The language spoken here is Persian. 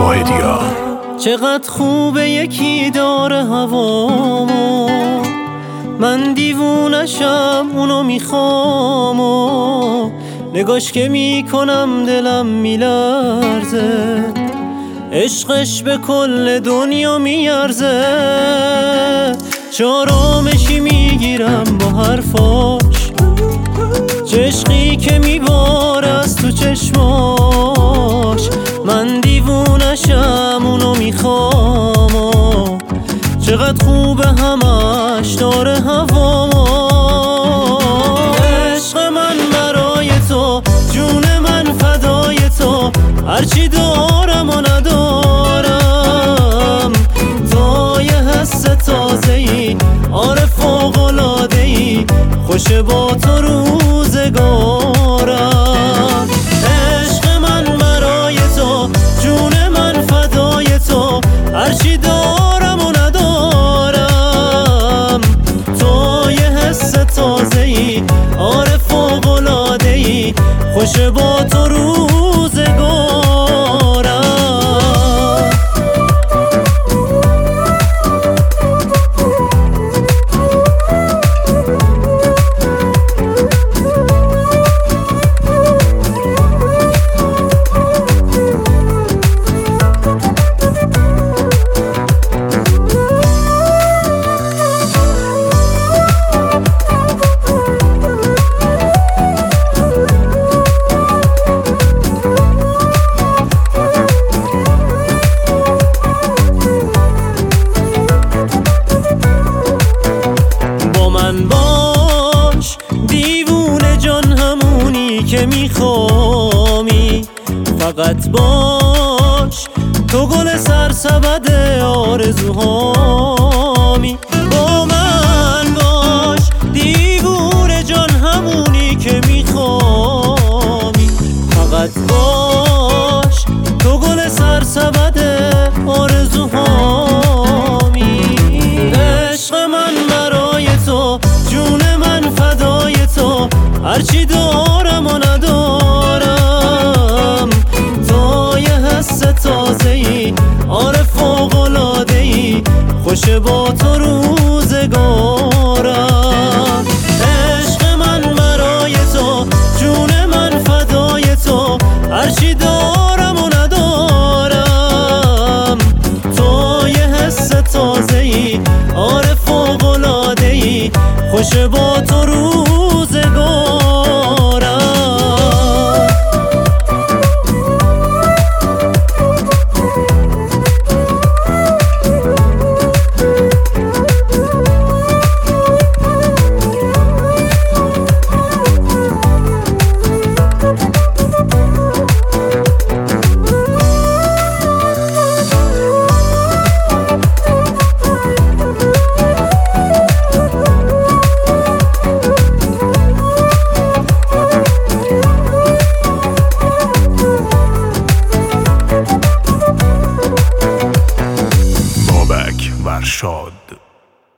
واحدی‌ها. چقدر خوبه یکی داره هوامو، من دیوونشم اونو میخوام و نگاش که میکنم دلم میلرزه، عشقش به کل دنیا میارزه، چارامشی میگیرم با حرفاش، عشقی که میباره از تو چشماش، من دیوونشم اونو میخوام و چقدر خوبه همش داره هوامو. عشق من برای تو، جون من فدای تو، هرچی دارم و ندارم، تو یه حس تازه‌ای، آره فوق‌العاده‌ای، خوشه با تو روزگارم. عشق من برای تو، جون من فدای تو، هرچی دارم و ندارم، تو یه حس تازه‌ای، آره فوق‌العاده‌ای، خوشه با تو روزگارم. باش دیوونه جان همونی که میخوامی، فقط باش تو گل سرسبد آرزوهامی. با من باش دیوونه جان همونی که میخوامی، فقط باش تو گل سرسبد آرزوهامی. عشق من برای تو، جون من فدای تو، هرچی دارم و ندارم، تو یه حس تازه‌ای، آره فوق‌العاده‌ای، خوشه با تو روزگارم. عشق من برای تو، جون من فدای تو، هرچی دارم و ندارم، تو یه حس تازه‌ای، آره فوق‌العاده‌ای، خوشه با تو